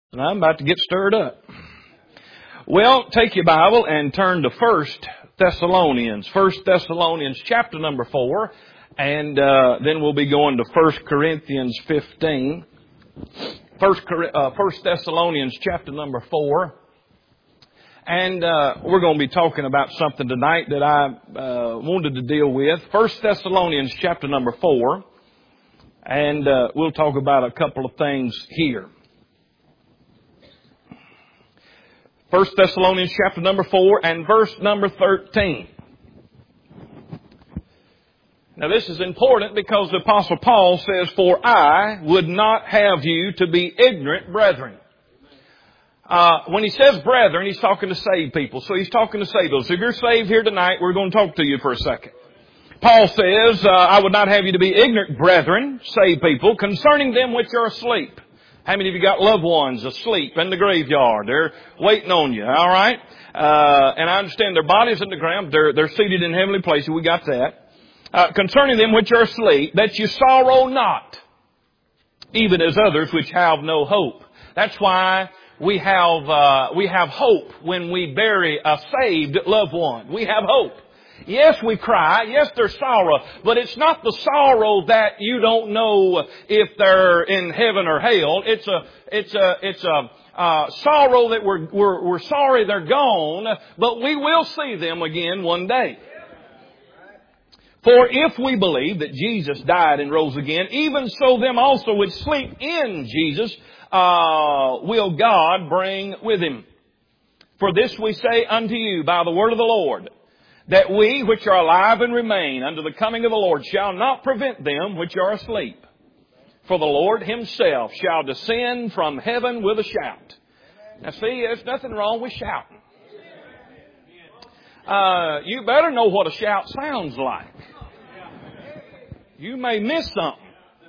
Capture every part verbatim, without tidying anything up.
And I'm about to get stirred up. Well, take your Bible and turn to First Thessalonians. First Thessalonians chapter number four. And uh, then we'll be going to First Corinthians fifteen. First, uh, First Thessalonians chapter number four. And uh, we're going to be talking about something tonight that I uh, wanted to deal with. First Thessalonians chapter number four. And uh, we'll talk about a couple of things here. First Thessalonians chapter number four and verse number thirteen. Now this is important because the Apostle Paul says, "For I would not have you to be ignorant, brethren." Uh, when he says brethren, he's talking to saved people. So he's talking to saved people. So if you're saved here tonight, we're going to talk to you for a second. Paul says, uh, "I would not have you to be ignorant, brethren," saved people, "concerning them which are asleep." How many of you got loved ones asleep in the graveyard? They're waiting on you, all right? Uh, and I understand their bodies in the ground. They're, they're seated in heavenly places. We got that. Uh, concerning them which are asleep, that you sorrow not, even as others which have no hope. That's why we have, uh, we have hope when we bury a saved loved one. We have hope. Yes, we cry. Yes, there's sorrow. But it's not the sorrow that you don't know if they're in heaven or hell. It's a, it's a, it's a, uh, sorrow that we're, we're, we're sorry they're gone, but we will see them again one day. For if we believe that Jesus died and rose again, even so them also which sleep in Jesus, uh, will God bring with Him. For this we say unto you by the word of the Lord, that we which are alive and remain unto the coming of the Lord shall not prevent them which are asleep. For the Lord Himself shall descend from heaven with a shout. Now see, there's nothing wrong with shouting. Uh, you better know what a shout sounds like. You may miss something.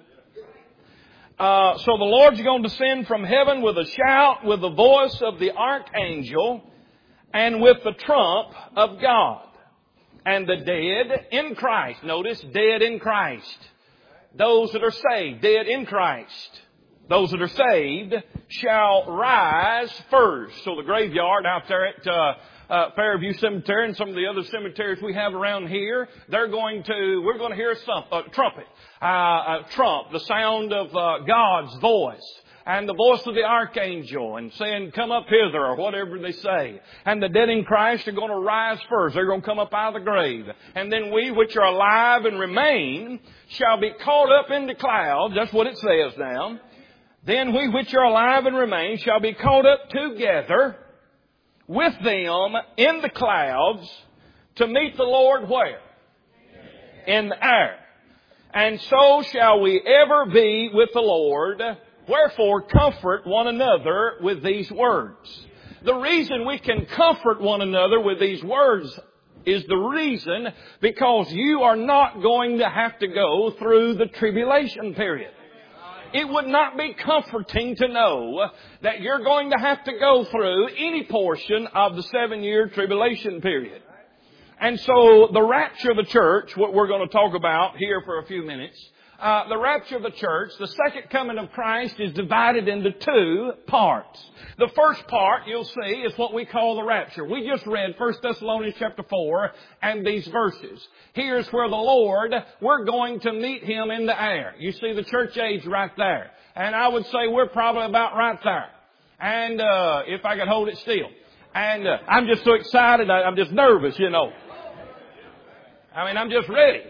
Uh, so the Lord's going to descend from heaven with a shout, with the voice of the archangel, and with the trump of God. And the dead in Christ, notice, dead in Christ. Those that are saved, dead in Christ. Those that are saved shall rise first. So the graveyard out there at uh, uh, Fairview Cemetery and some of the other cemeteries we have around here, they're going to, we're going to hear a stump, uh, trumpet, uh, a trump, the sound of uh, God's voice. And the voice of the archangel and saying, "Come up hither," or whatever they say. And the dead in Christ are going to rise first. They're going to come up out of the grave. And then we which are alive and remain shall be caught up in the clouds. That's what it says now. Then we which are alive and remain shall be caught up together with them in the clouds to meet the Lord where? In the air. And so shall we ever be with the Lord. Wherefore, comfort one another with these words. The reason we can comfort one another with these words is the reason because you are not going to have to go through the tribulation period. It would not be comforting to know that you're going to have to go through any portion of the seven-year tribulation period. And so the rapture of the church, what we're going to talk about here for a few minutes, Uh, the rapture of the church, the second coming of Christ, is divided into two parts. The first part, you'll see, is what we call the rapture. We just read First Thessalonians chapter four and these verses. Here's where the Lord, we're going to meet Him in the air. You see the church age right there. And I would say we're probably about right there. And uh, if I could hold it still. And uh, I'm just so excited, I, I'm just nervous, you know. I mean, I'm just ready.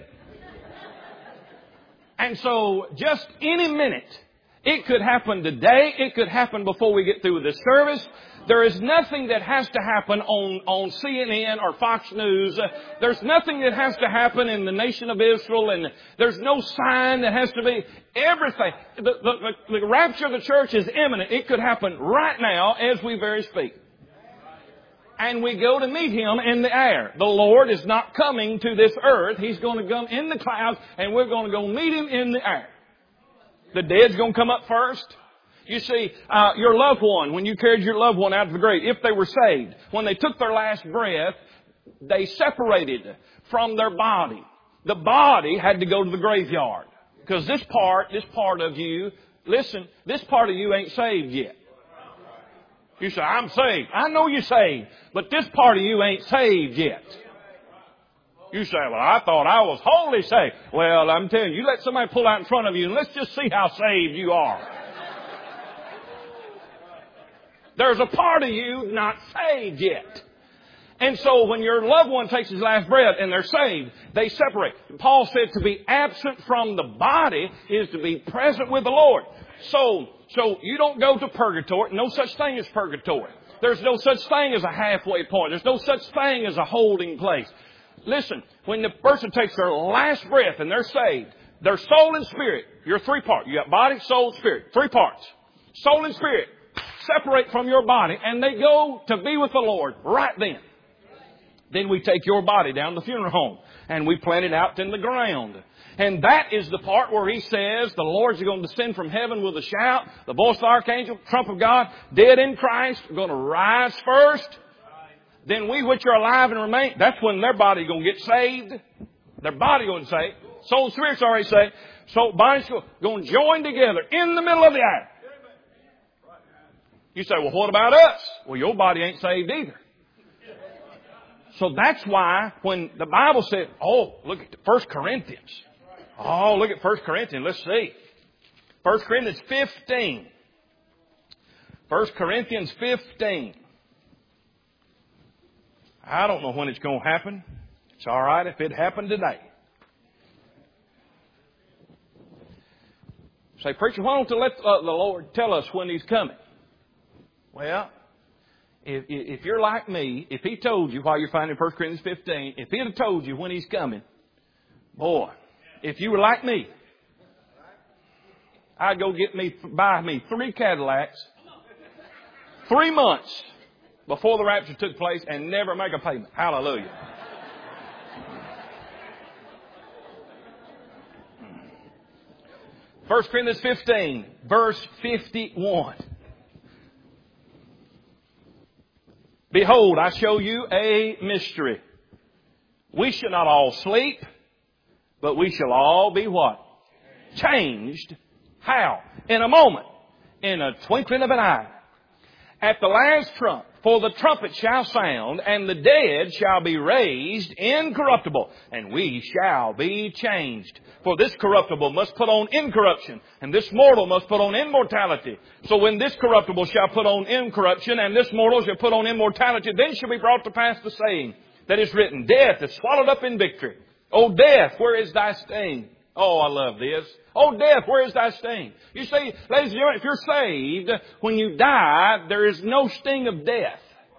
And so just any minute, it could happen today. It could happen before we get through with this service. There is nothing that has to happen on, on C N N or Fox News. There's nothing that has to happen in the nation of Israel. And there's no sign that has to be. Everything. The, the, the rapture of the church is imminent. It could happen right now as we very speak. And we go to meet Him in the air. The Lord is not coming to this earth. He's going to come in the clouds, and we're going to go meet Him in the air. The dead's going to come up first. You see, uh, your loved one, when you carried your loved one out of the grave, if they were saved, when they took their last breath, they separated from their body. The body had to go to the graveyard. Because this part, this part of you, listen, this part of you ain't saved yet. You say, I'm saved. I know you're saved, but this part of you ain't saved yet. You say, well, I thought I was wholly saved. Well, I'm telling you, you let somebody pull out in front of you and let's just see how saved you are. There's a part of you not saved yet. And so when your loved one takes his last breath and they're saved, they separate. Paul said to be absent from the body is to be present with the Lord. So, so you don't go to purgatory. No such thing as purgatory. There's no such thing as a halfway point. There's no such thing as a holding place. Listen, when the person takes their last breath and they're saved, their soul and spirit, you're three parts. You got body, soul, spirit. Three parts. Soul and spirit separate from your body and they go to be with the Lord right then. Then we take your body down to the funeral home and we plant it out in the ground. And that is the part where he says the Lord's going to descend from heaven with a shout, the voice of the archangel, trump of God, dead in Christ, are going to rise first. Then we which are alive and remain, that's when their body going to get saved. Their body going to say, soul and spirit's already saved. So body's going to join together in the middle of the act. You say, well, what about us? Well, your body ain't saved either. So that's why when the Bible said, oh, look at First Corinthians. Oh, look at First Corinthians. Let's see. First Corinthians fifteen. First Corinthians fifteen. I don't know when it's going to happen. It's all right if it happened today. Say, preacher, why don't you let uh, the Lord tell us when He's coming? Well, if, if you're like me, if He told you while you're finding First Corinthians fifteen, if He'd have told you when He's coming, boy, if you were like me, I'd go get me, buy me three Cadillacs, three months before the rapture took place and never make a payment. Hallelujah. First Corinthians fifteen, verse fifty-one. Behold, I show you a mystery. We shall not all sleep, but we shall all be what? Changed. How? In a moment. In a twinkling of an eye. At the last trump. For the trumpet shall sound, and the dead shall be raised incorruptible, and we shall be changed. For this corruptible must put on incorruption, and this mortal must put on immortality. So when this corruptible shall put on incorruption, and this mortal shall put on immortality, then shall be brought to pass the saying that is written, Death is swallowed up in victory. O death, where is thy sting? Oh, I love this. Oh, death, where is thy sting? You see, ladies and gentlemen, if you're saved, when you die, there is no sting of death.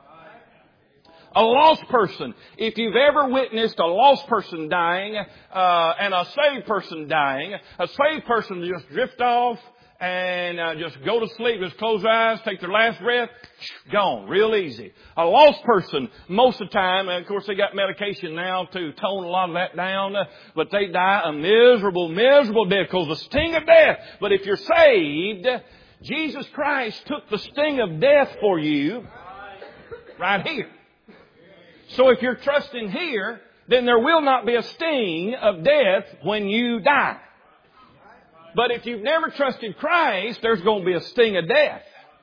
A lost person, if you've ever witnessed a lost person dying uh, and a saved person dying, a saved person just drift off and uh, just go to sleep, just close their eyes, take their last breath, gone, real easy. A lost person, most of the time, and of course they got medication now to tone a lot of that down, but they die a miserable, miserable death because the sting of death. But if you're saved, Jesus Christ took the sting of death for you right here. So if you're trusting here, then there will not be a sting of death when you die. But if you've never trusted Christ, there's going to be a sting of death.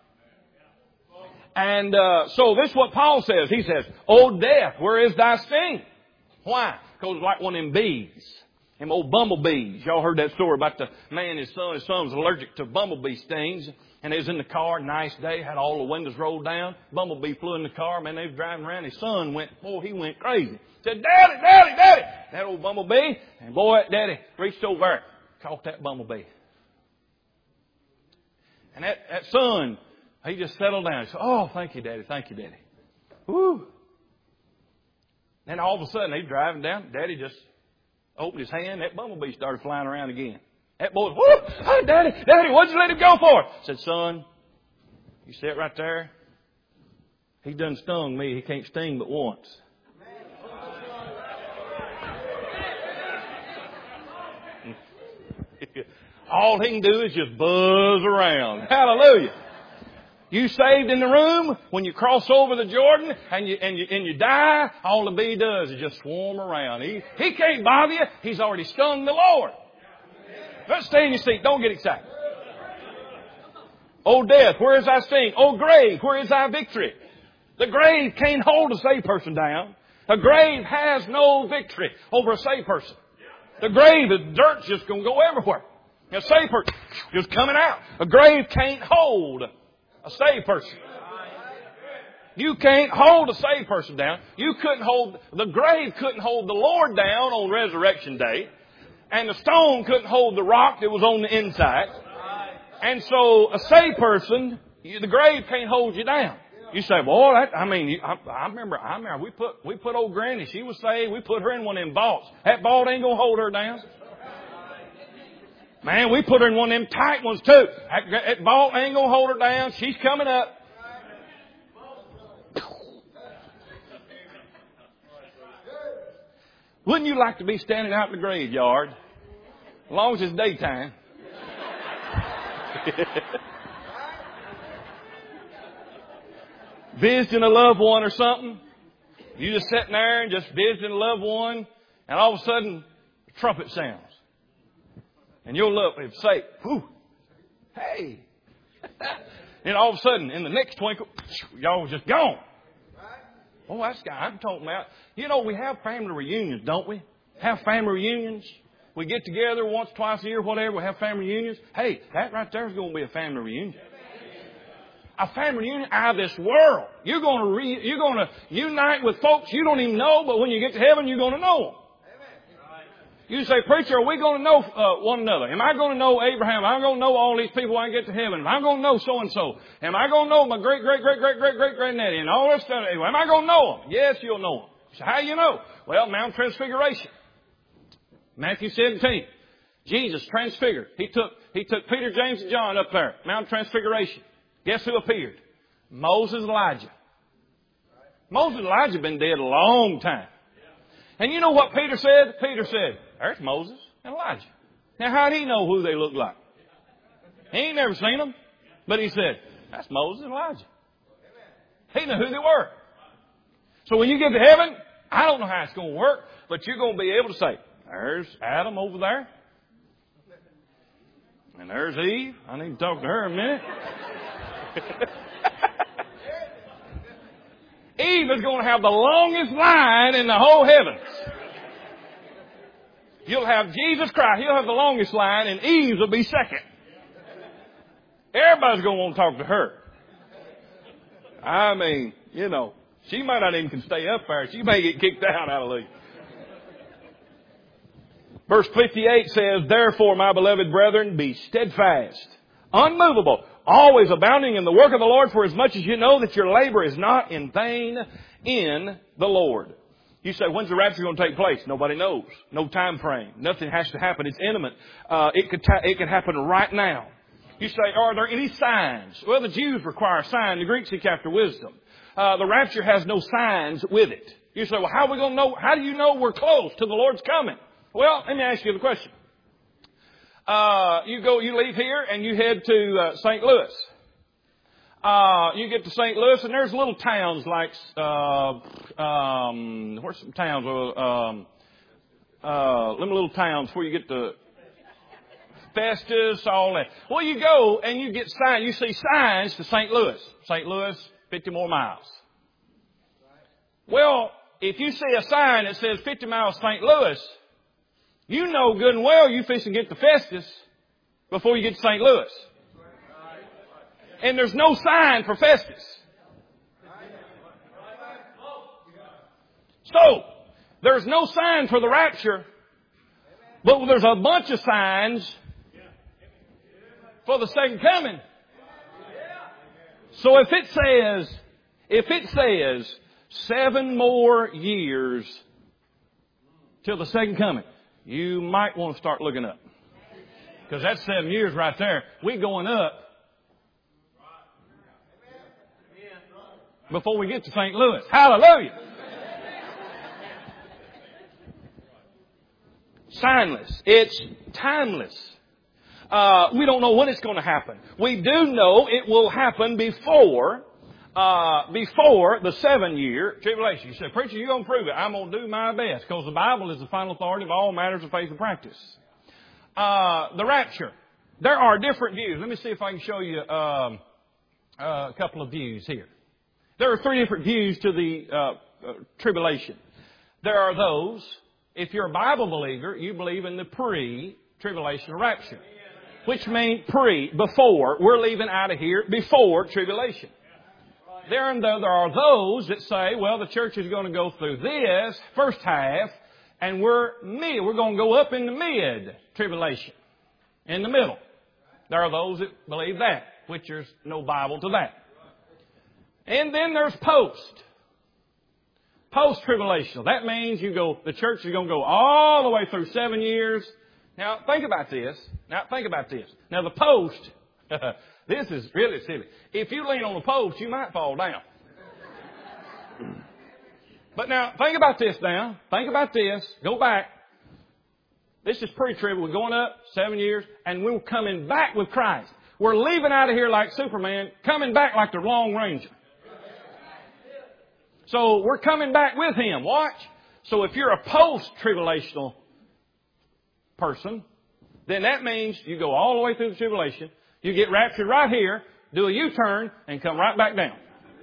And uh, so this is what Paul says. He says, O death, where is thy sting? Why? Because it's like one of them bees. Them old bumblebees. Y'all heard that story about the man and his son. His son was allergic to bumblebee stings. And they was in the car, nice day, had all the windows rolled down. Bumblebee flew in the car. Man, they was driving around. His son went, boy, he went crazy. Said, Daddy, Daddy, Daddy. That old bumblebee. And boy, that Daddy reached over there. Caught that bumblebee. And that, that son, he just settled down. He said, oh, thank you, Daddy. Thank you, Daddy. Woo. Then all of a sudden, he's driving down. Daddy just opened his hand. That bumblebee started flying around again. That boy, whoo, hey, Daddy, Daddy, what'd you let him go for? I said, son, you sit right there. He done stung me. He can't sting but once. All he can do is just buzz around. Hallelujah. You saved in the room, when you cross over the Jordan and you, and you, and you die, all the bee does is just swarm around. He, he can't bother you. He's already stung the Lord. Let's stay in your seat. Don't get excited. O death, where is thy sting? O grave, where is thy victory? The grave can't hold a saved person down. A grave has no victory over a saved person. The grave is dirt just going to go everywhere. A saved person just coming out. A grave can't hold a saved person. You can't hold a saved person down. You couldn't hold, the grave couldn't hold the Lord down on Resurrection Day. And the stone couldn't hold the rock that was on the inside. And so a saved person, the grave can't hold you down. You say, well, that, I mean, I, I remember, I remember we put, we put old Granny, she was saved, we put her in one of them vaults. That vault ain't gonna hold her down. Man, we put her in one of them tight ones too. That, that vault ain't gonna hold her down. She's coming up. Wouldn't you like to be standing out in the graveyard, as long as it's daytime? Visiting a loved one or something. You just sitting there and just visiting a loved one, and all of a sudden, the trumpet sounds. And you'll look and say, whew, hey. And all of a sudden, in the next twinkle, y'all was just gone. Oh, that's the guy I'm talking about. You know, we have family reunions, don't we? Have family reunions. We get together once, twice a year, whatever. We have family reunions. Hey, that right there is going to be a family reunion. A family reunion out of this world. You're going to re, you're going to unite with folks you don't even know, but when you get to heaven, you're going to know them. You say, preacher, are we going to know uh, one another? Am I going to know Abraham? Am I going to know all these people when I get to heaven? Am I going to know so-and-so? Am I going to know my great, great, great, great, great, great granddaddy and all this stuff? Am I going to know them? Yes, you'll know them. So how do you know? Well, Mount Transfiguration. Matthew seventeen. Jesus transfigured. He took, he took Peter, James, and John up there. Mount Transfiguration. Guess who appeared? Moses and Elijah. Moses and Elijah have been dead a long time. And you know what Peter said? Peter said, there's Moses and Elijah. Now, how did he know who they looked like? He ain't never seen them. But he said, that's Moses and Elijah. He knew who they were. So when you get to heaven, I don't know how it's going to work, but you're going to be able to say, there's Adam over there. And there's Eve. I need to talk to her a minute. Eve is going to have the longest line in the whole heavens. You'll have Jesus Christ. He'll have the longest line, and Eve's will be second. Everybody's going to want to talk to her. I mean, you know, she might not even can stay up there. She may get kicked out. Hallelujah. Verse fifty-eight says, therefore, my beloved brethren, be steadfast, unmovable, always abounding in the work of the Lord, for as much as you know that your labor is not in vain in the Lord. You say, when's the rapture going to take place? Nobody knows. No time frame. Nothing has to happen. It's imminent. Uh, it could ta- it could happen right now. You say, are there any signs? Well, the Jews require a sign. The Greeks seek after wisdom. Uh, the rapture has no signs with it. You say, well, how are we going to know? How do you know we're close to the Lord's coming? Well, let me ask you the question. Uh, you go, you leave here and you head to uh, Saint Louis. Uh, you get to Saint Louis and there's little towns like, uh, um, where's some towns, um, uh, them little towns where you get to Festus, all that. Well, you go and you get signs, you see signs to Saint Louis. Saint Louis, fifty more miles. Well, if you see a sign that says fifty miles Saint Louis, you know good and well you fix to get to Festus before you get to Saint Louis. And there's no sign for Festus. So, there's no sign for the rapture, but there's a bunch of signs for the second coming. So if it says, if it says seven more years till the second coming, you might want to start looking up. Because that's seven years right there. We going up before we get to Saint Louis. Hallelujah. Signless. It's timeless. Uh, we don't know when it's going to happen. We do know it will happen before, uh, before the seven year tribulation. You say, preacher, you're going to prove it. I'm going to do my best because the Bible is the final authority of all matters of faith and practice. Uh, the rapture. there are different views. Let me see if I can show you um, uh, a couple of views here. There are three different views to the uh, uh, tribulation. There are those, if you're a Bible believer, you believe in the pre-tribulation rapture, which means pre, before. We're leaving out of here before tribulation. There and there are those that say, well, the church is going to go through this first half, and we're mid. We're going to go up in the mid-tribulation, in the middle. There are those that believe that, which there's no Bible to that. And then there's post. Post-tribulational. That means you go, the church is going to go all the way through seven years. Now, think about this. Now, think about this. Now, the post, this is really silly. If you lean on the post, you might fall down. But now, think about this now. Think about this. Go back. This is pre-trib. We're going up seven years, and we're coming back with Christ. We're leaving out of here like Superman, coming back like the Lone Ranger. So we're coming back with Him. Watch. So if you're a post-tribulational person, then that means you go all the way through the tribulation, you get raptured right here, do a U-turn, and come right back down.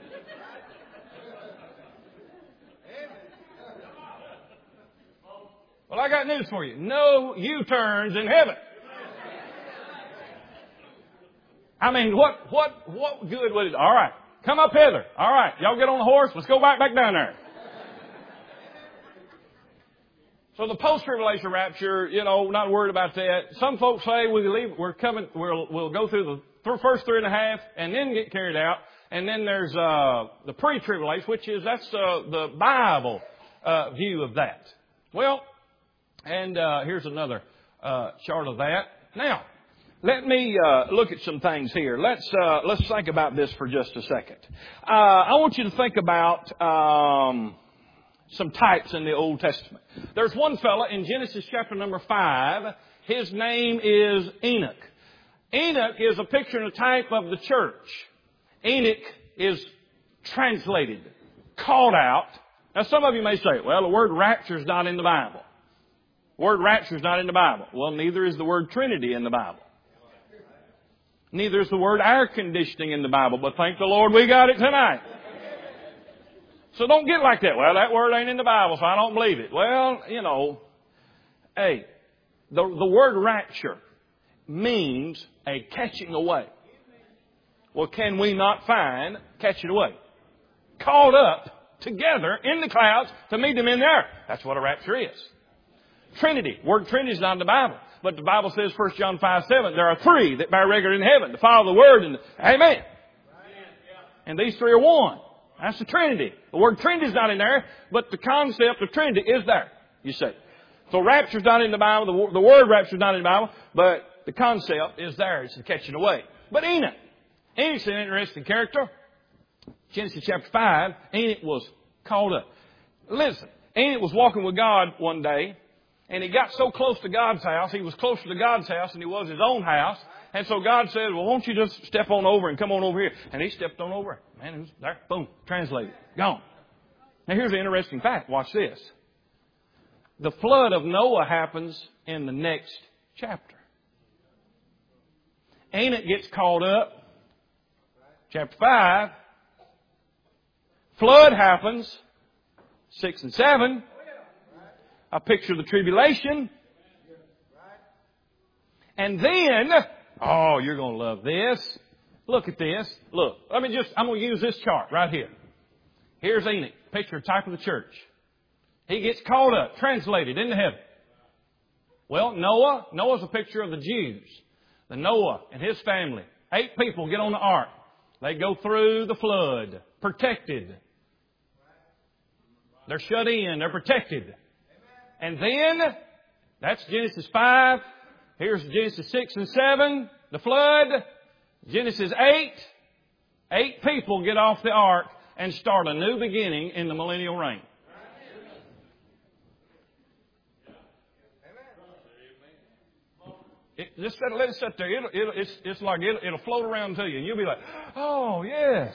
Well, I got news for you. No U-turns in heaven. I mean, what, what, what good would it? All right. Come up hither. All right. Y'all get on the horse. Let's go back, back down there. So the post-tribulation rapture, you know, not worried about that. Some folks say we leave, we're coming, we'll, we'll go through the th- first three and a half and then get carried out. And then there's, uh, the pre-tribulation, which is, that's, uh, the Bible, uh, view of that. Well, and, uh, here's another, uh, chart of that. Now, let me uh, look at some things here. Let's uh, let's think about this for just a second. Uh, I want you to think about um, some types in the Old Testament. There's one fella in Genesis chapter number five. His name is Enoch. Enoch is a picture and a type of the church. Enoch is translated, called out. Now, some of you may say, well, the word rapture is not in the Bible. The word rapture is not in the Bible. Well, neither is the word Trinity in the Bible. Neither is the word air conditioning in the Bible, but thank the Lord we got it tonight. So don't get like that. Well, that word ain't in the Bible, so I don't believe it. Well, you know, hey, the, the word rapture means a catching away. Well, can we not find catching away? Caught up together in the clouds to meet them in the air. That's what a rapture is. Trinity. Word Trinity is not in the Bible. But the Bible says, First John five seven, there are three that bear record in heaven. The Father, the Word, and the... Amen. And these three are one. That's the Trinity. The word Trinity is not in there, but the concept of Trinity is there, you see. So rapture's not in the Bible, the, the word rapture's not in the Bible, but the concept is there. It's the catching away. But Enoch. Enoch's an interesting character. Genesis chapter five, Enoch was called up. Listen, Enoch was walking with God one day, and he got so close to God's house, he was closer to God's house than he was his own house. And so God said, well, won't you just step on over and come on over here? And he stepped on over. Man, it was there. Boom. Translated. Gone. Now here's an interesting fact. Watch this. The flood of Noah happens in the next chapter. Enoch gets caught up. Chapter five. Flood happens. Six and seven. A picture of the tribulation. And then, oh, you're going to love this. Look at this. Look, let me just, I'm going to use this chart right here. Here's Enoch, picture, type of the church. He gets caught up, translated into heaven. Well, Noah, Noah's a picture of the Jews. The Noah and his family. Eight people get on the ark. They go through the flood, protected. They're shut in, they're protected. And then, that's Genesis five. Here's Genesis six and seven, the flood. Genesis eight, eight people get off the ark and start a new beginning in the millennial reign. It, just let it sit there. It'll, it'll, it's, it's like it'll, it'll float around to you, and you'll be like, oh, yes.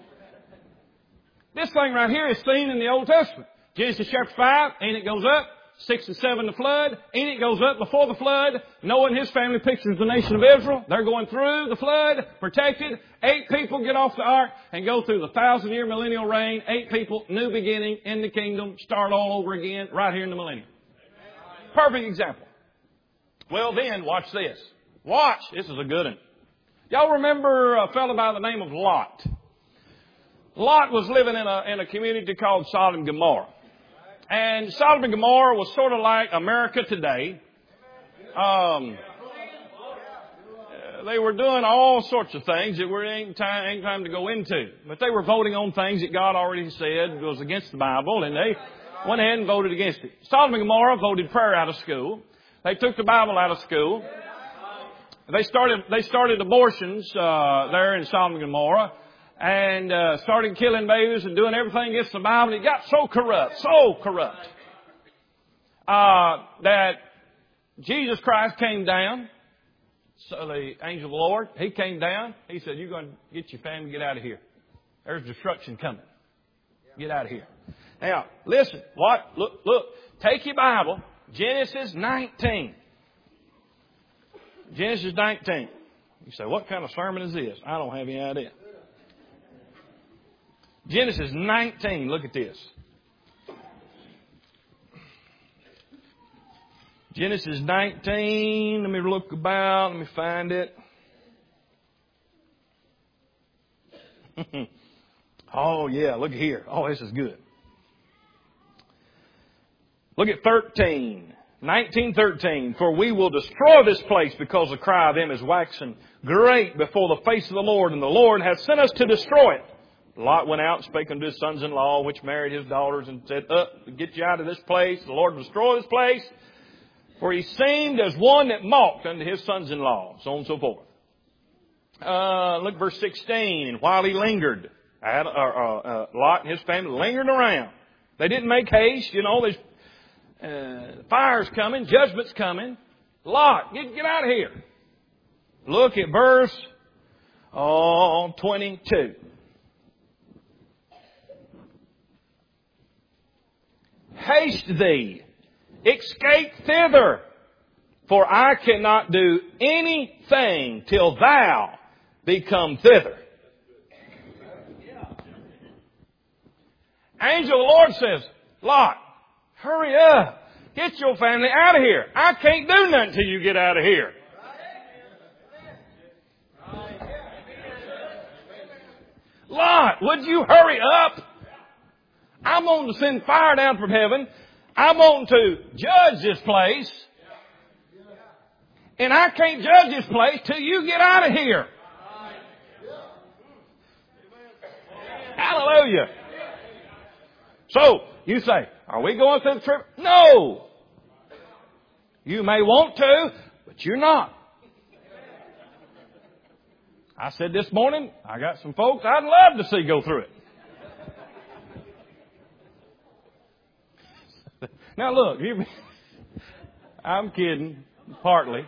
This thing right here is seen in the Old Testament. Genesis chapter five, Enoch goes up, Six and seven, the flood. Enoch goes up before the flood. Noah and his family pictures the nation of Israel. They're going through the flood, protected. Eight people get off the ark and go through the thousand year millennial reign. Eight people, new beginning in the kingdom, start all over again right here in the millennium. Perfect example. Well then, watch this. Watch. This is a good one. Y'all remember a fellow by the name of Lot? Lot was living in a, in a community called Sodom and Gomorrah. And Sodom and Gomorrah was sort of like America today. Um, they were doing all sorts of things that we ain't time, ain't time to go into. But they were voting on things that God already said was against the Bible, and they went ahead and voted against it. Sodom and Gomorrah voted prayer out of school. They took the Bible out of school. They started, they started abortions, uh, there in Sodom and Gomorrah. And uh, started killing babies and doing everything against the Bible. It got so corrupt, so corrupt, uh, that Jesus Christ came down. So the angel of the Lord, He came down. He said, "You're going to get your family, get out of here. There's destruction coming. Get out of here." Now, listen. What? Look, look. Take your Bible. Genesis nineteen. Genesis nineteen. You say, what kind of sermon is this? I don't have any idea. Genesis nineteen, look at this. Genesis nineteen, let me look about, let me find it. Oh yeah, look here. Oh, this is good. Look at thirteen. nineteen thirteen. For we will destroy this place because the cry of them is waxing great before the face of the Lord, and the Lord has sent us to destroy it. Lot went out and spake unto his sons-in-law, which married his daughters, and said, Up, get you out of this place. The Lord will destroy this place. For he seemed as one that mocked unto his sons-in-law, so on and so forth. Uh, look at verse sixteen. And while he lingered, Ad, uh, uh, Lot and his family lingered around. They didn't make haste. You know, there's uh, fire's coming, judgment's coming. Lot, get, get out of here. Look at verse oh, twenty-two. Haste thee, escape thither, for I cannot do anything till thou be come thither. Angel of the Lord says, Lot, hurry up. Get your family out of here. I can't do nothing till you get out of here. Lot, would you hurry up? I'm going to send fire down from heaven. I'm going to judge this place. And I can't judge this place till you get out of here. Hallelujah. So, you say, are we going through the trip? No. You may want to, but you're not. I said this morning, I got some folks I'd love to see go through it. Now look, you, I'm kidding, partly.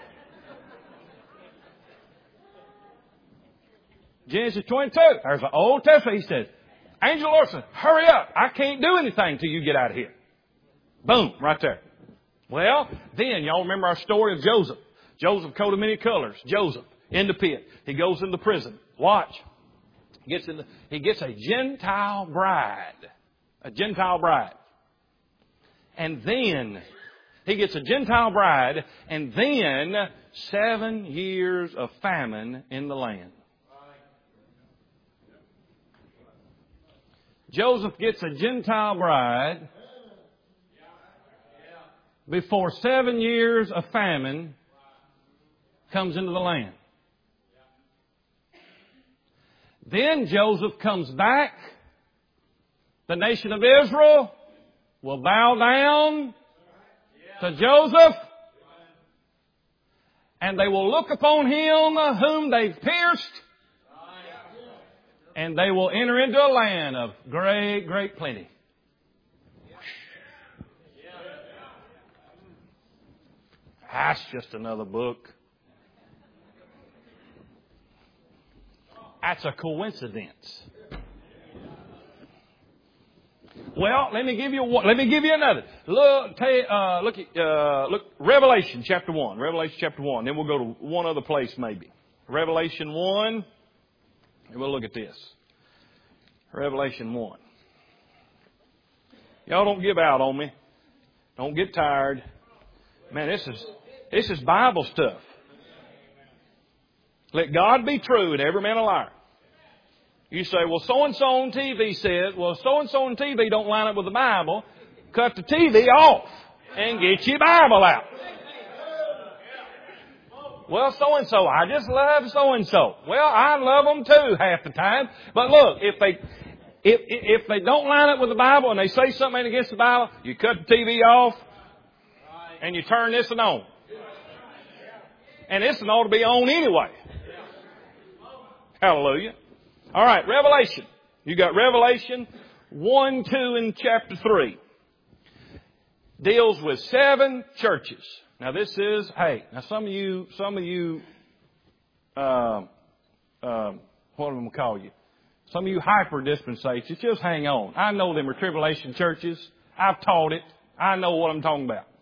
Genesis twenty-two, there's an Old Testament, he says, Angel of the Lord says, hurry up, I can't do anything till you get out of here. Boom, right there. Well, then y'all remember our story of Joseph. Joseph, coat of many colors. Joseph, in the pit. He goes into prison. Watch. He gets, in the, he gets a Gentile bride. A Gentile bride. And then, he gets a Gentile bride, and then seven years of famine in the land. Joseph gets a Gentile bride before seven years of famine comes into the land. Then Joseph comes back. The nation of Israel will bow down to Joseph, and they will look upon him whom they've pierced, and they will enter into a land of great, great plenty. That's just another book. That's a coincidence. Well, let me give you one. Let me give you another. Look, ta- uh, look, at, uh, look, Revelation chapter one. Revelation chapter one. Then we'll go to one other place maybe. Revelation one. And we'll look at this. Revelation one. Y'all don't give out on me. Don't get tired. Man, this is this is Bible stuff. Let God be true and every man a liar. You say, well, so-and-so on T V says, well, so-and-so on T V don't line up with the Bible. Cut the T V off and get your Bible out. Well, so-and-so, I just love so-and-so. Well, I love them too half the time. But look, if they if if they don't line up with the Bible and they say something against the Bible, you cut the T V off and you turn this one on. And this one ought to be on anyway. Hallelujah. All right, Revelation. You got Revelation one, two, and chapter three. Deals with seven churches. Now this is, hey, now some of you, some of you, uh, uh, what am I going to call you? Some of you hyper dispensations, just hang on. I know them are tribulation churches. I've taught it. I know what I'm talking about.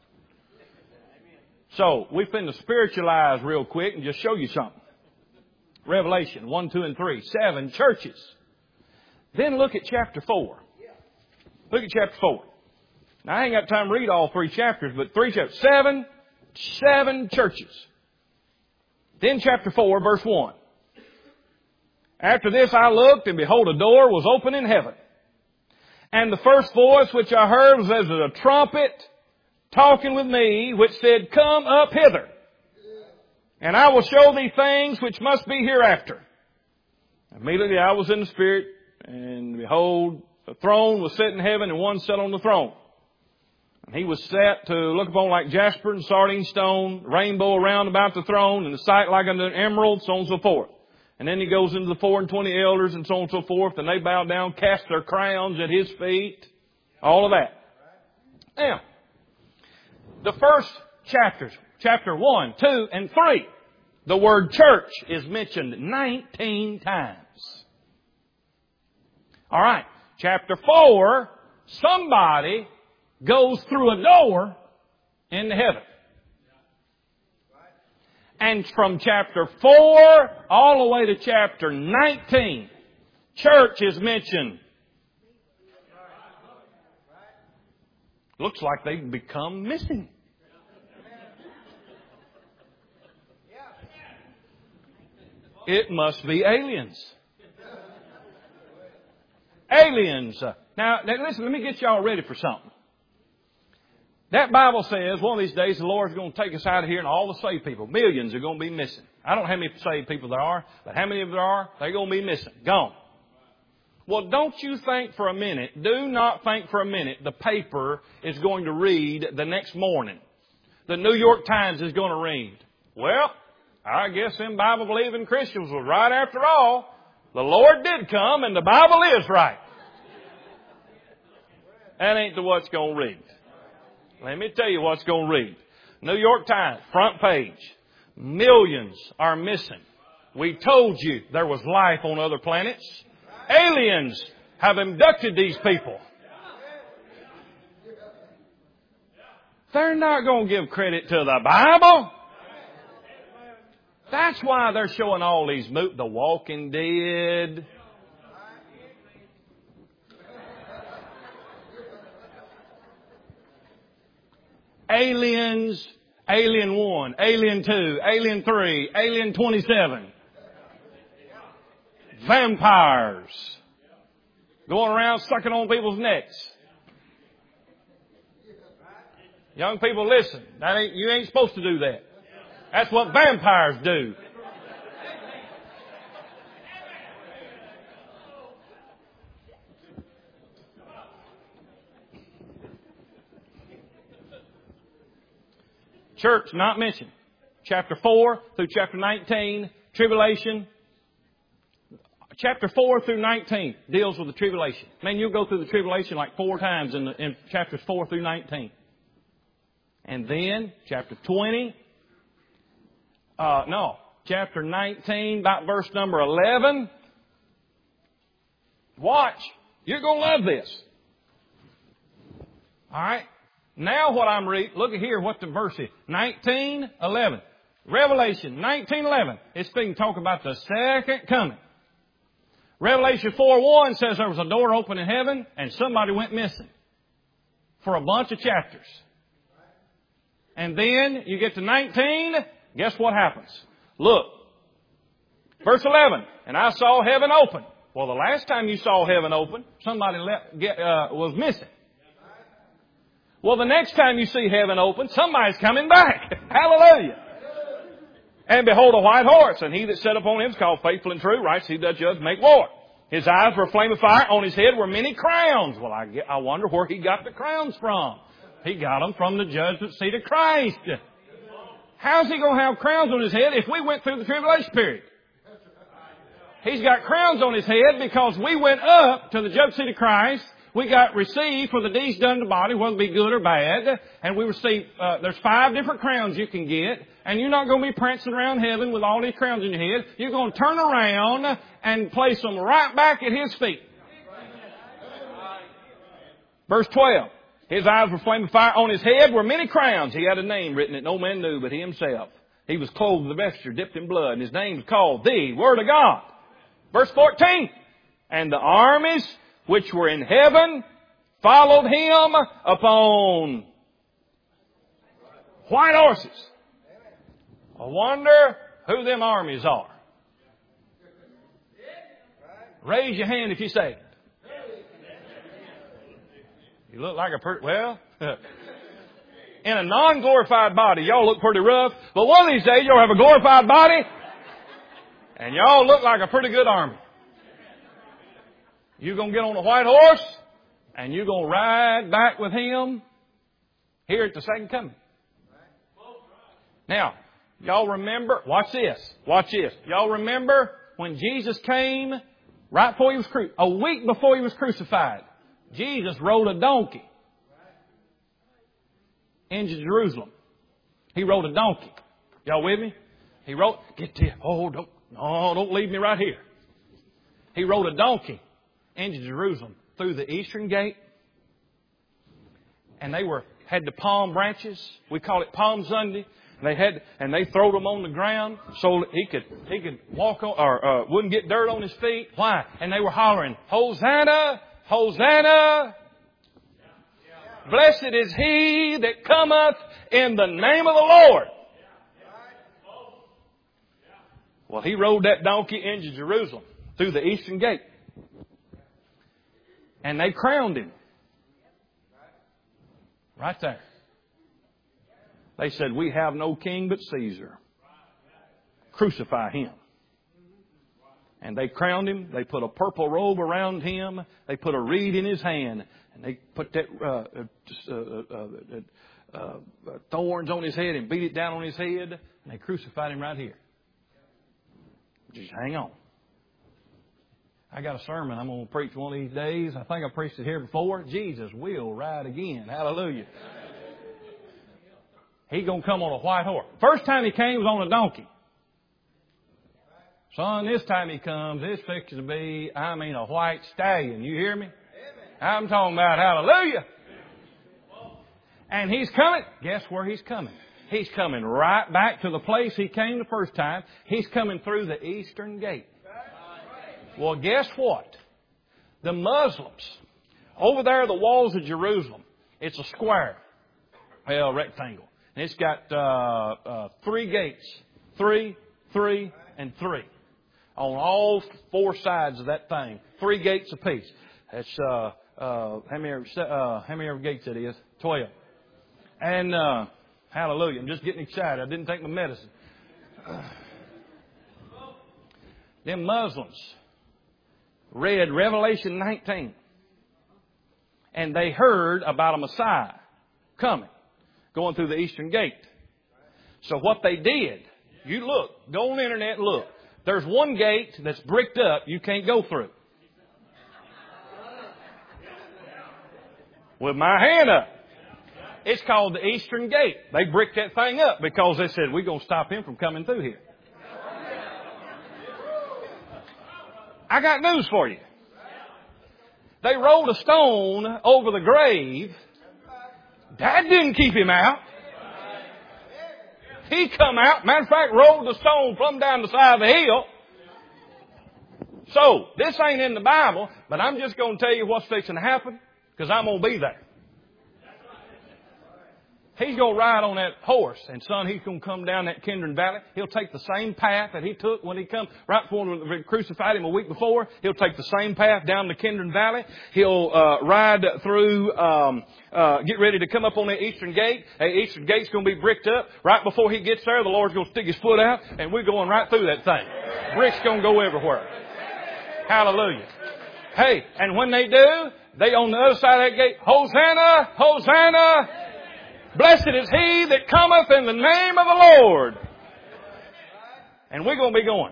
So we finna spiritualize real quick and just show you something. Revelation one, two, and three. Seven churches. Then look at chapter four. Look at chapter four. Now I ain't got time to read all three chapters, but three chapters. Seven, seven churches. Then chapter four, verse one. After this I looked, and behold, a door was open in heaven. And the first voice which I heard was as a trumpet talking with me, which said, Come up hither. And I will show thee things which must be hereafter. Immediately I was in the Spirit, and behold, a throne was set in heaven, and one sat on the throne. And he was set to look upon like jasper and sardine stone, rainbow around about the throne, and the sight like unto an emerald, so on and so forth. And then he goes into the four and twenty elders, and so on and so forth, and they bow down, cast their crowns at his feet. All of that. Now, the first chapters, chapter one, two, and three, the word church is mentioned nineteen times. All right. Chapter four, somebody goes through a door into heaven. And from chapter four all the way to chapter nineteen, church is mentioned. Looks like they've become missing. It must be aliens. Aliens. Now, listen, let me get y'all ready for something. That Bible says one of these days the Lord's going to take us out of here and all the saved people, millions, are going to be missing. I don't know how many saved people there are, but how many of there are, they're going to be missing. Gone. Well, don't you think for a minute, do not think for a minute the paper is going to read the next morning. The New York Times is going to read, well, I guess them Bible-believing Christians were right after all. The Lord did come and the Bible is right. That ain't the what's going to read. Let me tell you what's going to read. New York Times, front page. Millions are missing. We told you there was life on other planets. Aliens have abducted these people. They're not going to give credit to the Bible. That's why they're showing all these movies. The Walking Dead. Aliens. Alien one. Alien two. Alien three. Alien twenty-seven. Vampires. Going around sucking on people's necks. Young people, listen. That ain't, you ain't supposed to do that. That's what vampires do. Church not mentioned. Chapter four through chapter nineteen, tribulation. Chapter four through nineteen deals with the tribulation. Man, you'll go through the tribulation like four times in, the, in chapters four through nineteen. And then, chapter twenty, uh, no, chapter nineteen, about verse number eleven. Watch. You're going to love this. All right. Now what I'm reading, look at here what the verse is. nineteen eleven. Revelation nineteen eleven. It's speaking, talk about the second coming. Revelation four one says there was a door open in heaven and somebody went missing for a bunch of chapters. And then you get to nineteen, guess what happens? Look. Verse eleven. And I saw heaven open. Well, the last time you saw heaven open, somebody left, get, uh, was missing. Well, the next time you see heaven open, somebody's coming back. Hallelujah. And behold, a white horse, and he that sat upon him is called Faithful and True, right? He does judge, make war. His eyes were a flame of fire. On his head were many crowns. Well, I, get, I wonder where he got the crowns from. He got them from the judgment seat of Christ. How's he going to have crowns on his head if we went through the tribulation period? He's got crowns on his head because we went up to the judgment seat of Christ. We got received for the deeds done in the body, whether it be good or bad. And we received, uh, there's five different crowns you can get. And you're not going to be prancing around heaven with all these crowns in your head. You're going to turn around and place them right back at His feet. Verse twelve. His eyes were flaming fire. On his head were many crowns. He had a name written that no man knew but He Himself. He was clothed with a vesture dipped in blood. And His name was called the Word of God. Verse fourteen. And the armies which were in heaven followed Him upon white horses. I wonder who them armies are. Raise your hand if you say it. You look like a pretty, well, in a non-glorified body, y'all look pretty rough. But one of these days, you'll have a glorified body, and y'all look like a pretty good army. You're going to get on a white horse, and you're going to ride back with Him here at the second coming. Now, y'all remember, watch this, watch this. Y'all remember when Jesus came, right before He was crucified, a week before He was crucified, Jesus rode a donkey into Jerusalem. He rode a donkey. Y'all with me? He rode, get this, oh, don't, no, don't leave me right here. He rode a donkey into Jerusalem through the eastern gate. And they were, had the palm branches. We call it Palm Sunday. And they had, and they throwed them on the ground so he could, he could walk on, or, uh, wouldn't get dirt on his feet. Why? And they were hollering, Hosanna, Hosanna. Blessed is he that cometh in the name of the Lord. Well, he rode that donkey into Jerusalem through the eastern gate. And they crowned him. Right there. They said, we have no king but Caesar. Crucify him. And they crowned him. They put a purple robe around him. They put a reed in his hand. And they put that uh, uh, uh, uh, uh, thorns on his head and beat it down on his head. And they crucified him right here. Just hang on. I got a sermon I'm going to preach one of these days. I think I preached it here before. Jesus will ride again. Hallelujah. He's going to come on a white horse. First time He came was on a donkey. Son, this time He comes, it's fixing to be, I mean, a white stallion. You hear me? I'm talking about hallelujah. And He's coming. Guess where He's coming? He's coming right back to the place He came the first time. He's coming through the eastern gate. Well, guess what? The Muslims, over there, the walls of Jerusalem, it's a square, well, rectangle. And it's got uh, uh, three gates, three, three, and three, on all four sides of that thing. Three gates apiece. That's uh, uh, how many uh, how many gates it is? Twelve. And uh, hallelujah! I'm just getting excited. I didn't take my medicine. Uh, them Muslims read Revelation nineteen, and they heard about a Messiah coming, going through the eastern gate. So what they did, you look, go on the internet and look. There's one gate that's bricked up you can't go through. With my hand up. It's called the Eastern Gate. They bricked that thing up because they said, we're going to stop him from coming through here. I got news for you. They rolled a stone over the grave That didn't keep him out. He come out, matter of fact, rolled the stone plumb down the side of the hill. So, this ain't in the Bible, but I'm just going to tell you what's fixing to happen, because I'm going to be there. He's going to ride on that horse, and son, he's going to come down that Kidron Valley. He'll take the same path that he took when he come right before they crucified him a week before. He'll take the same path down the Kidron Valley. He'll uh, ride through, um, uh, get ready to come up on the eastern gate. The eastern gate's going to be bricked up. Right before he gets there, the Lord's going to stick his foot out, and we're going right through that thing. Bricks going to go everywhere. Hallelujah. Hey, and when they do, they on the other side of that gate, Hosanna, Hosanna. Blessed is he that cometh in the name of the Lord. And we're going to be going.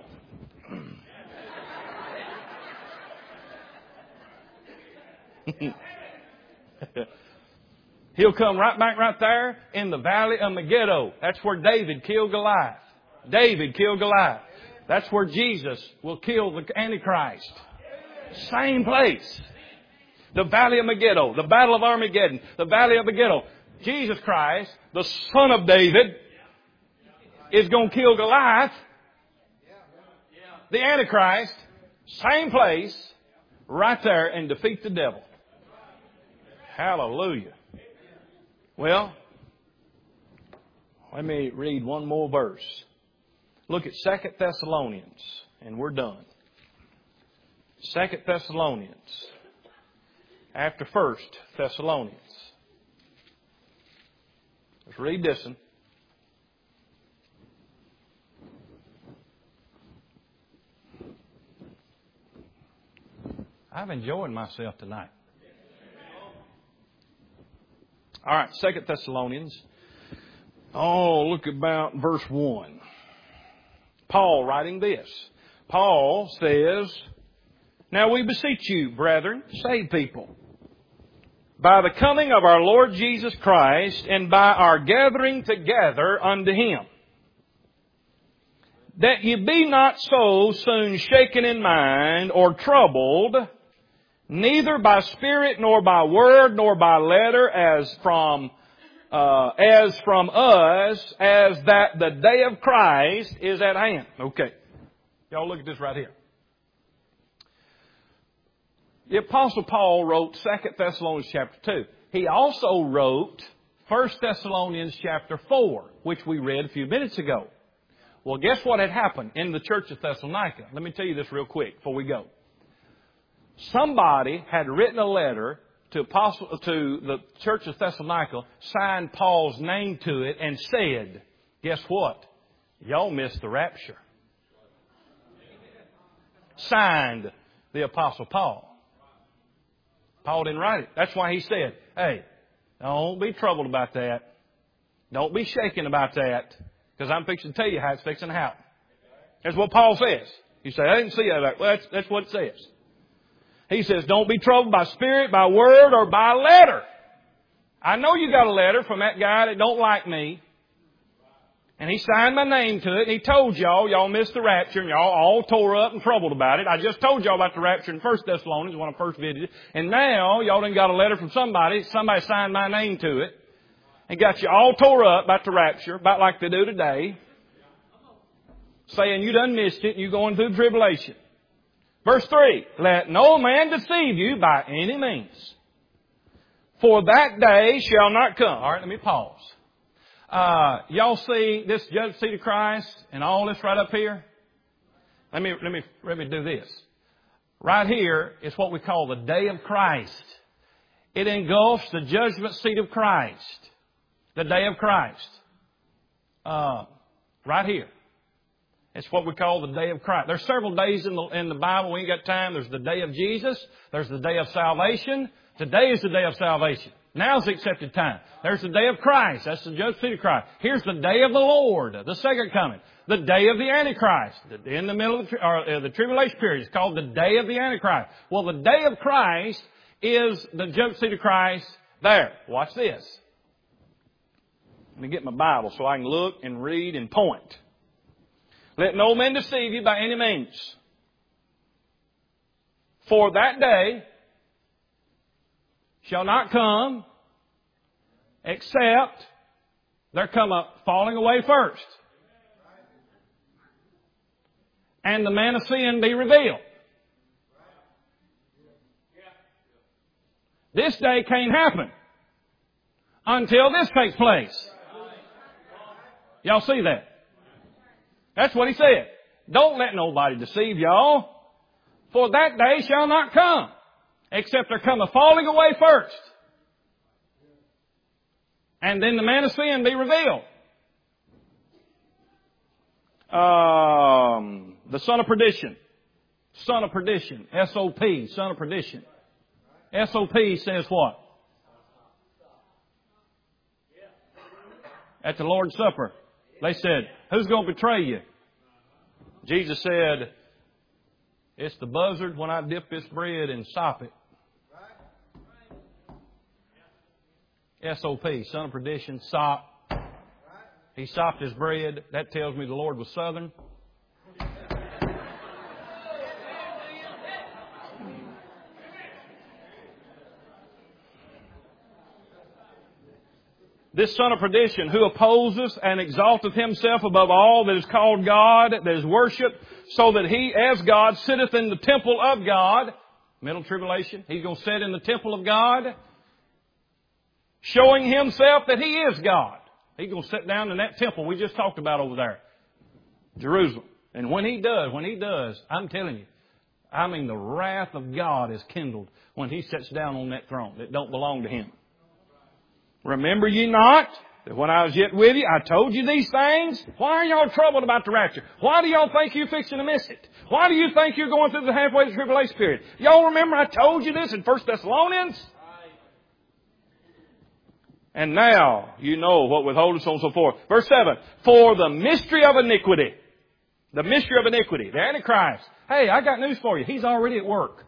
He'll come right back right there in the valley of Megiddo. That's where David killed Goliath. David killed Goliath. That's where Jesus will kill the Antichrist. Same place. The valley of Megiddo. The battle of Armageddon. The valley of Megiddo. Jesus Christ, the Son of David, is going to kill Goliath, the Antichrist, same place, right there, and defeat the devil. Hallelujah. Well, let me read one more verse. Look at Second Thessalonians, and we're done. Second Thessalonians, after First Thessalonians. Let's read this one. I've enjoyed myself tonight. All right, Second Thessalonians. Oh, look about verse one. Paul writing this. Paul says, "Now we beseech you, brethren, save people, by the coming of our Lord Jesus Christ, and by our gathering together unto Him, that ye be not so soon shaken in mind, or troubled, neither by spirit, nor by word, nor by letter, as from uh, as from us, as that the day of Christ is at hand." Okay, y'all look at this right here. The Apostle Paul wrote Second Thessalonians chapter two. He also wrote First Thessalonians chapter four, which we read a few minutes ago. Well, guess what had happened in the church of Thessalonica? Let me tell you this real quick before we go. Somebody had written a letter to Apostle to the church of Thessalonica, signed Paul's name to it, and said, guess what? Y'all missed the rapture. Signed the Apostle Paul. Paul didn't write it. That's why he said, hey, don't be troubled about that. Don't be shaken about that. Because I'm fixing to tell you how it's fixing to happen. That's what Paul says. You say, I didn't see that. Well, that's, that's what it says. He says, don't be troubled by spirit, by word, or by letter. I know you got a letter from that guy that don't like me. And he signed my name to it, and he told y'all, y'all missed the rapture, and y'all all tore up and troubled about it. I just told y'all about the rapture in First Thessalonians when I first visited. And now, y'all done got a letter from somebody, somebody signed my name to it, and got you all tore up about the rapture, about like they do today, saying you done missed it, and you going through tribulation. Verse three, let no man deceive you by any means, for that day shall not come. All right, let me pause. Uh, y'all see this judgment seat of Christ and all this right up here? Let me, let me, let me do this. Right here is what we call the day of Christ. It engulfs the judgment seat of Christ. The day of Christ. Uh, right here. It's what we call the day of Christ. There's several days in the, in the Bible. We ain't got time. There's the day of Jesus. There's the day of salvation. Today is the day of salvation. Now's the accepted time. There's the day of Christ. That's the judgment seat of Christ. Here's the day of the Lord, the second coming. The day of the Antichrist. In the middle of the, or, uh, the tribulation period. It's called the day of the Antichrist. Well, the day of Christ is the judgment seat of Christ there. Watch this. Let me get my Bible so I can look and read and point. Let no man deceive you by any means. For that day shall not come, except there come a falling away first. And the man of sin be revealed. This day can't happen until this takes place. Y'all see that? That's what he said. Don't let nobody deceive y'all, for that day shall not come, except there come a falling away first. And then the man of sin be revealed. Um, the son of perdition. Son of perdition. S O P. Son of perdition. S O P says what? At the Lord's Supper, they said, who's going to betray you? Jesus said, it's the buzzard when I dip this bread and sop it. S O P, son of perdition, sop. He sopped his bread. That tells me the Lord was Southern. This son of perdition, who opposes and exalteth himself above all that is called God, that is worshipped, so that he, as God, sitteth in the temple of God. Middle tribulation. He's going to sit in the temple of God, showing himself that he is God. He's going to sit down in that temple we just talked about over there, Jerusalem. And when he does, when he does, I'm telling you, I mean the wrath of God is kindled when he sits down on that throne that don't belong to him. Remember ye not that when I was yet with you, I told you these things? Why are y'all troubled about the rapture? Why do y'all think you're fixing to miss it? Why do you think you're going through the halfway of the tribulation period? Y'all remember I told you this in First Thessalonians? And now you know what withholdeth, so on and so forth. Verse seven, for the mystery of iniquity. The mystery of iniquity. The Antichrist. Hey, I got news for you. He's already at work.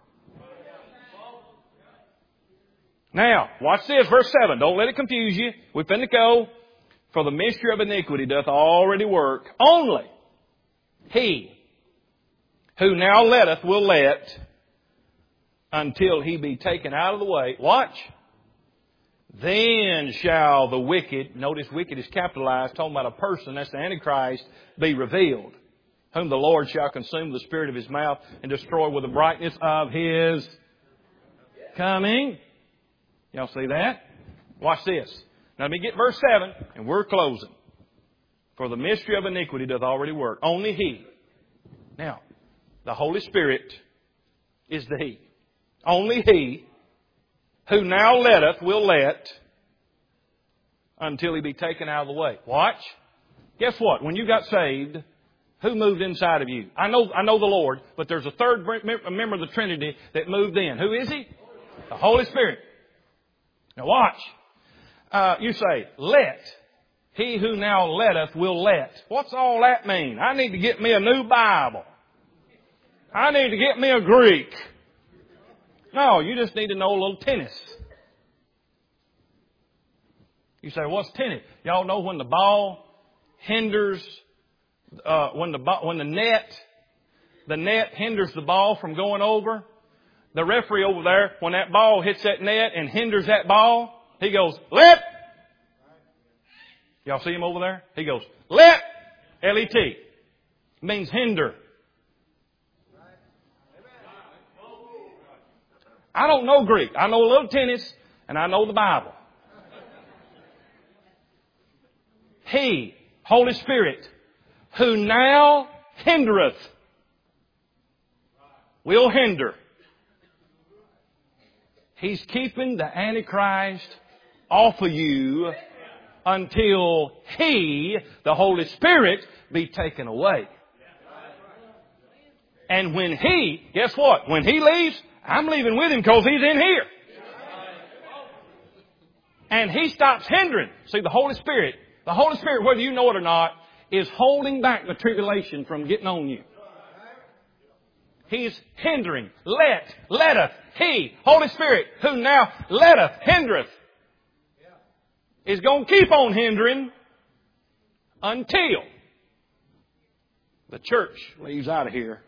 Now, watch this, verse seven. Don't let it confuse you. We're finna go. For the mystery of iniquity doth already work. Only he who now letteth will let until he be taken out of the way. Watch. Then shall the wicked, notice wicked is capitalized, talking about a person, that's the Antichrist, be revealed, whom the Lord shall consume with the spirit of his mouth and destroy with the brightness of his coming. Y'all see that? Watch this. Now let me get verse seven, and we're closing. For the mystery of iniquity doth already work. Only he. Now, the Holy Spirit is the he. Only he who now letteth will let until he be taken out of the way. Watch. Guess what? When you got saved, who moved inside of you? I know, I know the Lord, but there's a third member of the Trinity that moved in. Who is he? The Holy Spirit. Now watch. Uh, you say, let. He who now letteth will let. What's all that mean? I need to get me a new Bible. I need to get me a Greek. No, you just need to know a little tennis. You say, what's tennis? Y'all know when the ball hinders, uh, when the when the net, the net hinders the ball from going over. The referee over there, when that ball hits that net and hinders that ball, he goes, let. Y'all see him over there? He goes, let. L E T. Means hinder. I don't know Greek. I know a little tennis and I know the Bible. He, Holy Spirit, who now hindereth, will hinder. He's keeping the Antichrist off of you until he, the Holy Spirit, be taken away. And when he, guess what? When he leaves, I'm leaving with him because he's in here. And he stops hindering. See, the Holy Spirit, the Holy Spirit, whether you know it or not, is holding back the tribulation from getting on you. He's hindering. Let, letteth, he, Holy Spirit, who now letteth, hindereth, is going to keep on hindering until the church leaves out of here.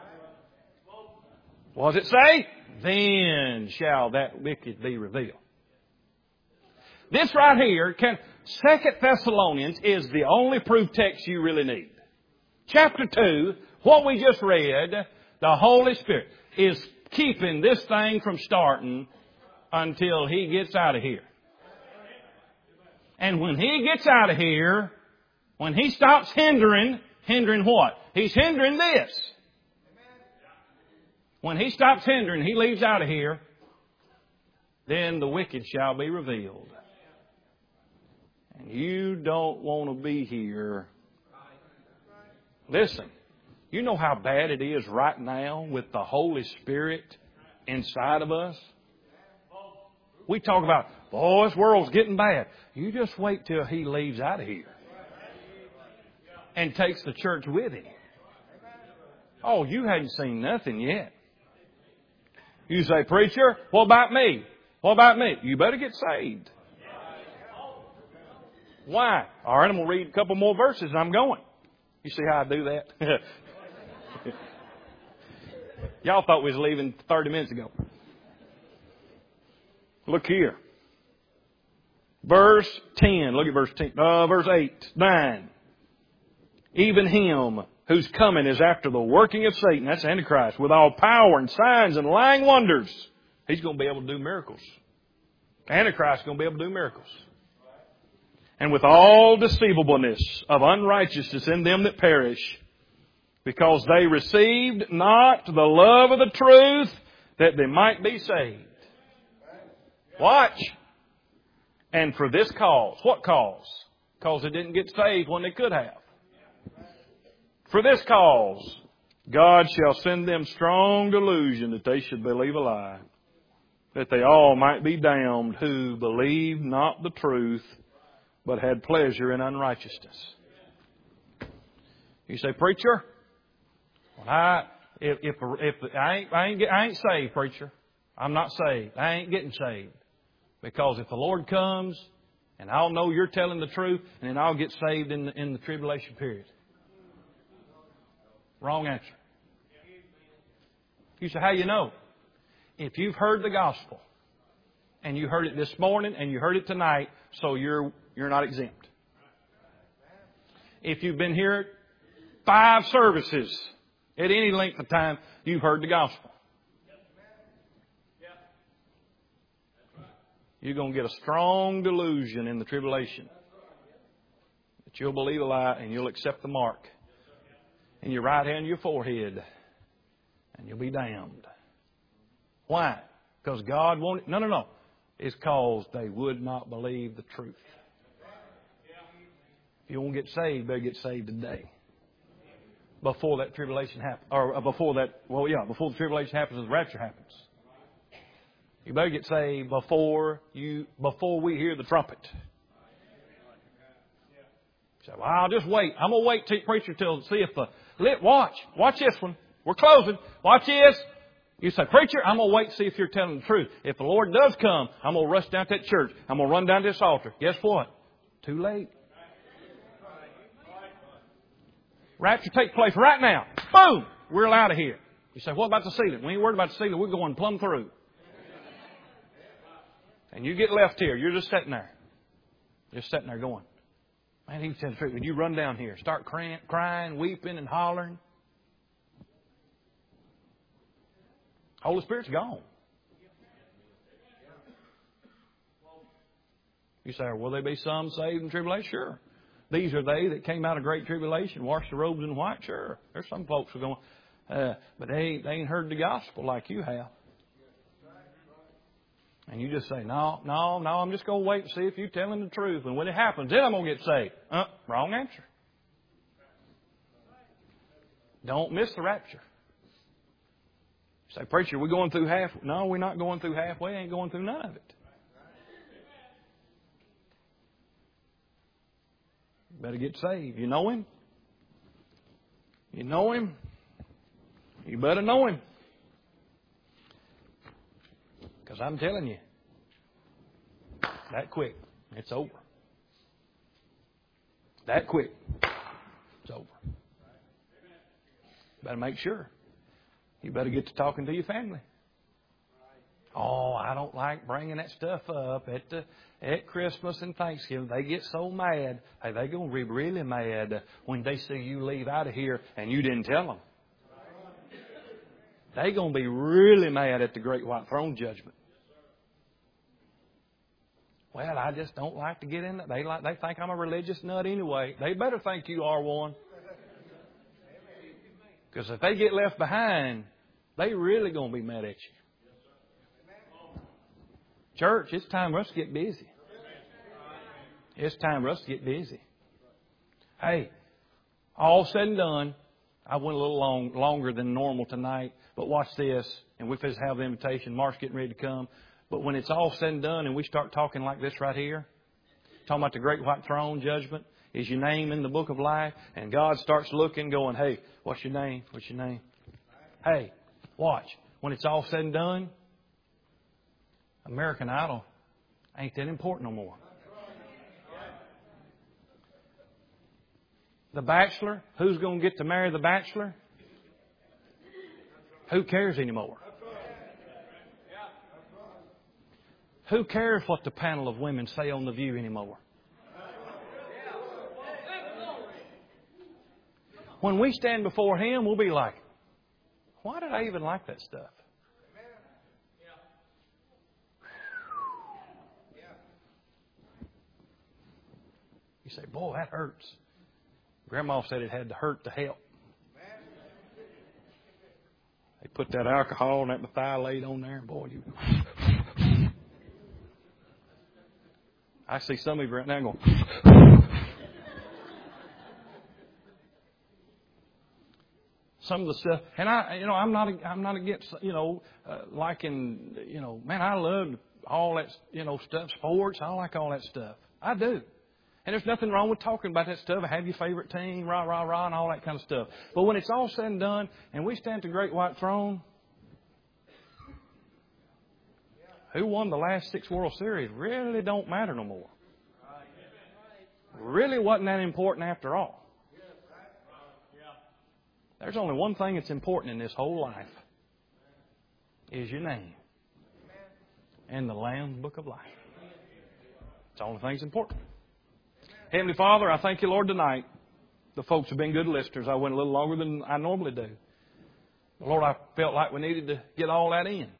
What does it say? Then shall that wicked be revealed. This right here, can, Second Thessalonians is the only proof text you really need. Chapter two, what we just read, the Holy Spirit is keeping this thing from starting until He gets out of here. And when He gets out of here, when He stops hindering, hindering what? He's hindering this. When He stops hindering, He leaves out of here, then the wicked shall be revealed. And you don't want to be here. Listen, you know how bad it is right now with the Holy Spirit inside of us? We talk about, boy, this world's getting bad. You just wait till He leaves out of here and takes the church with Him. Oh, you hadn't seen nothing yet. You say, preacher, what about me? What about me? You better get saved. Why? All right, I'm going to read a couple more verses and I'm going. You see how I do that? Y'all thought we was leaving thirty minutes ago. Look here. Verse ten. Look at verse ten. Uh, verse eight, nine. Even Him whose coming is after the working of Satan, that's Antichrist, with all power and signs and lying wonders. He's going to be able to do miracles. Antichrist is going to be able to do miracles. And with all deceivableness of unrighteousness in them that perish, because they received not the love of the truth, that they might be saved. Watch. And for this cause. What cause? Because they didn't get saved when they could have. For this cause, God shall send them strong delusion that they should believe a lie, that they all might be damned who believed not the truth, but had pleasure in unrighteousness. You say, preacher, well, I if if, if I ain't I ain't get, I ain't saved, preacher. I'm not saved. I ain't getting saved. Because if the Lord comes and I'll know you're telling the truth, and then I'll get saved in the, in the tribulation period. Wrong answer. You say, how you know? If you've heard the gospel, and you heard it this morning, and you heard it tonight, so you're you're not exempt. If you've been here five services at any length of time, you've heard the gospel. You're going to get a strong delusion in the tribulation that you'll believe a lie and you'll accept the mark in your right hand, your forehead, and you'll be damned. Why? Because God wanted... No, no, no. It's because they would not believe the truth. If you want to get saved, you better get saved today. Before that tribulation happens. Or before that... Well, yeah, before the tribulation happens and the rapture happens. You better get saved before you before we hear the trumpet. So, well, I'll just wait. I'm going to wait, till, preacher, till see if the... Let, watch. Watch this one. We're closing. Watch this. You say, preacher, I'm going to wait to see if you're telling the truth. If the Lord does come, I'm going to rush down to that church. I'm going to run down to this altar. Guess what? Too late. Rapture takes place right now. Boom! We're out of here. You say, what about the ceiling? We ain't worried about the ceiling. We're going plumb through. And you get left here. You're just sitting there. Just sitting there going, man, he said the truth. When you run down here, start crying, crying, weeping, and hollering. Holy Spirit's gone. You say, will there be some saved in tribulation? Sure. These are they that came out of great tribulation, washed their robes in white? Sure. There's some folks who are going, uh, but they ain't, they ain't heard the gospel like you have. And you just say, no, no, no, I'm just going to wait and see if you're telling the truth. And when it happens, then I'm going to get saved. Uh, wrong answer. Don't miss the rapture. Say, preacher, we're going through half. No, we're not going through halfway. Ain't going through none of it. You better get saved. You know Him? You know Him? You better know Him. Because I'm telling you, that quick, it's over. That quick, it's over. Better make sure. You better get to talking to your family. Oh, I I don't like bringing that stuff up at the, at Christmas and Thanksgiving. They get so mad. Hey, they're going to be really mad when they see you leave out of here and you didn't tell them. They're going to be really mad at the great white throne judgment. Well, I just don't like to get in it. They like they think I'm a religious nut anyway. They better think you are one. Because if they get left behind, they really going to be mad at you. Church, it's time for us to get busy. It's time for us to get busy. Hey, all said and done, I went a little long, longer than normal tonight, but watch this, and we just have the invitation. Mark's getting ready to come. But when it's all said and done and we start talking like this right here, talking about the great white throne judgment, is your name in the book of life? And God starts looking, going, hey, what's your name? What's your name? Hey, watch. When it's all said and done, American Idol ain't that important no more. The Bachelor, who's going to get to marry the Bachelor? Who cares anymore? Who cares what the panel of women say on The View anymore? When we stand before Him, we'll be like, why did I even like that stuff? You say, boy, that hurts. Grandma said it had to hurt to help. They put that alcohol and that methylate on there, and boy, you... I see some of you right now going... Some of the stuff, and I, you know, I'm not, I'm not against, you know, uh, liking, you know, man, I love all that, you know, stuff, sports. I like all that stuff. I do. And there's nothing wrong with talking about that stuff. Have your favorite team, rah, rah, rah, and all that kind of stuff. But when it's all said and done, and we stand at the great white throne, who won the last six World Series really don't matter no more. Really wasn't that important after all. There's only one thing that's important in this whole life. Is your name in the Lamb's Book of Life. It's the only thing that's important. Heavenly Father, I thank you, Lord, tonight. The folks have been good listeners. I went a little longer than I normally do. Lord, I felt like we needed to get all that in.